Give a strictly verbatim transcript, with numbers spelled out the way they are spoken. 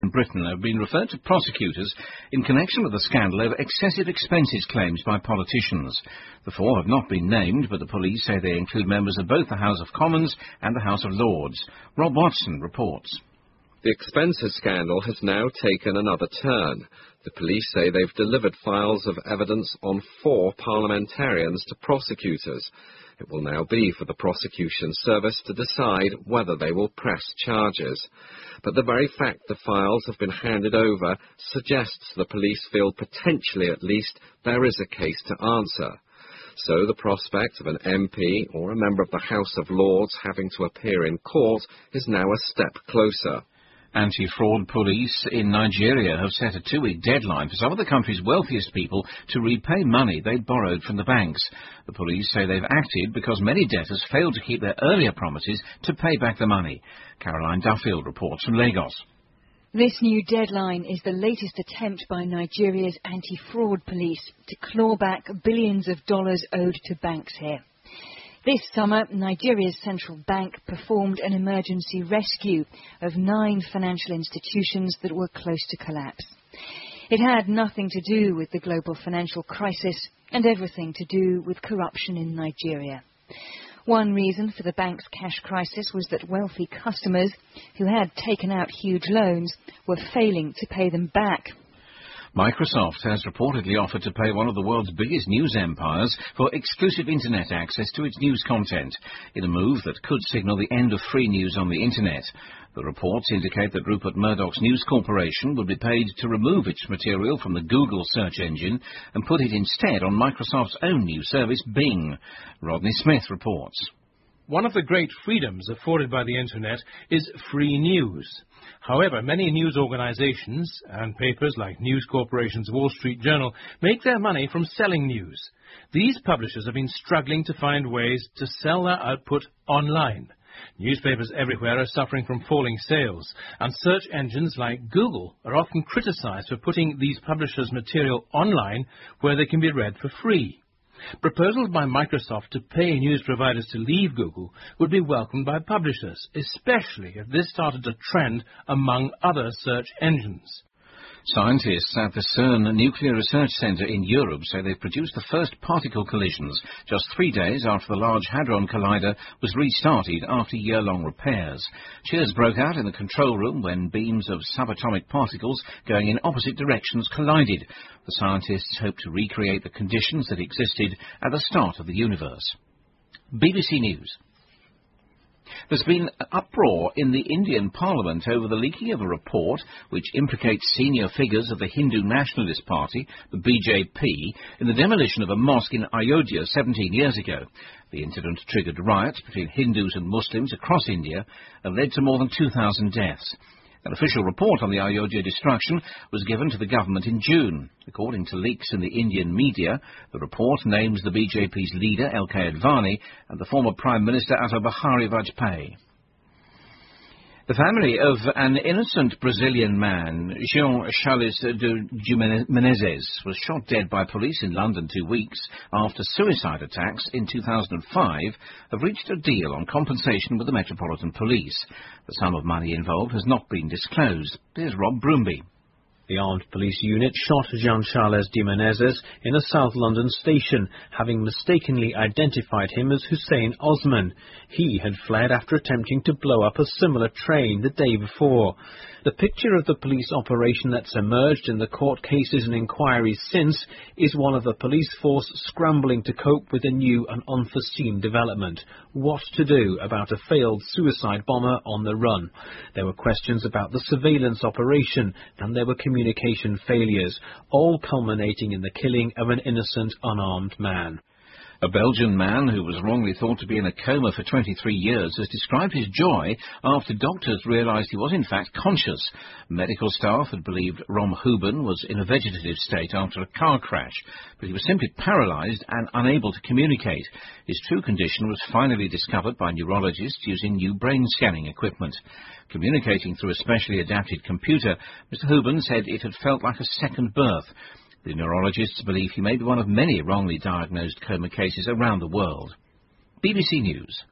in Britain have been referred to prosecutors in connection with the scandal over excessive expenses claims by politicians. The four have not been named, but the police say they include members of both the House of Commons and the House of Lords. Rob Watson reports. The expenses scandal has now taken another turn. The police say they've delivered files of evidence on four parliamentarians to prosecutors. It will now be for the prosecution service to decide whether they will press charges. But the very fact the files have been handed over suggests the police feel potentially at least there is a case to answer. So the prospect of an M P or a member of the House of Lords having to appear in court is now a step closer. Anti-fraud police in Nigeria have set a two-week deadline for some of the country's wealthiest people to repay money they'd borrowed from the banks. The police say they've acted because many debtors failed to keep their earlier promises to pay back the money. Caroline Duffield reports from Lagos. This new deadline is the latest attempt by Nigeria's anti-fraud police to claw back billions of dollars owed to banks here. This summer, Nigeria's central bank performed an emergency rescue of nine financial institutions that were close to collapse. It had nothing to do with the global financial crisis and everything to do with corruption in Nigeria. One reason for the bank's cash crisis was that wealthy customers who had taken out huge loans were failing to pay them back. Microsoft has reportedly offered to pay one of the world's biggest news empires for exclusive internet access to its news content, in a move that could signal the end of free news on the internet. The reports indicate that Rupert Murdoch's News Corporation would be paid to remove its material from the Google search engine and put it instead on Microsoft's own news service, Bing. Rodney Smith reports. One of the great freedoms afforded by the Internet is free news. However, many news organizations and papers like News Corporation's Wall Street Journal make their money from selling news. These publishers have been struggling to find ways to sell their output online. Newspapers everywhere are suffering from falling sales, and search engines like Google are often criticized for putting these publishers' material online where they can be read for free. Proposals by Microsoft to pay news providers to leave Google would be welcomed by publishers, especially if this started a trend among other search engines. Scientists at the CERN Nuclear Research Centre in Europe say they've produced the first particle collisions just three days after the Large Hadron Collider was restarted after year-long repairs. Cheers broke out in the control room when beams of subatomic particles going in opposite directions collided. The scientists hope to recreate the conditions that existed at the start of the universe. B B C News. There's been an uproar in the Indian Parliament over the leaking of a report which implicates senior figures of the Hindu Nationalist Party, the B J P, in the demolition of a mosque in Ayodhya seventeen years ago. The incident triggered riots between Hindus and Muslims across India and led to more than two thousand deaths. An official report on the Ayodhya destruction was given to the government in June. According to leaks in the Indian media, the report names the B J P's leader, L K Advani, and the former Prime Minister, Atal Bihari Vajpayee. The family of an innocent Brazilian man, Jean Charles de Menezes, was shot dead by police in London two weeks after suicide attacks in two thousand five have reached a deal on compensation with the Metropolitan Police. The sum of money involved has not been disclosed. Here's Rob Broomby. The armed police unit shot Jean-Charles de Menezes in a South London station, having mistakenly identified him as Hussein Osman. He had fled after attempting to blow up a similar train the day before. The picture of the police operation that's emerged in the court cases and inquiries since is one of the police force scrambling to cope with a new and unforeseen development. What to do about a failed suicide bomber on the run? There were questions about the surveillance operation, and there were communication failures, all culminating in the killing of an innocent, unarmed man. A Belgian man who was wrongly thought to be in a coma for twenty-three years has described his joy after doctors realised he was in fact conscious. Medical staff had believed Rom Huben was in a vegetative state after a car crash, but he was simply paralysed and unable to communicate. His true condition was finally discovered by neurologists using new brain scanning equipment. Communicating through a specially adapted computer, Mister Huben said it had felt like a second birth. The neurologists believe he may be one of many wrongly diagnosed coma cases around the world. B B C News.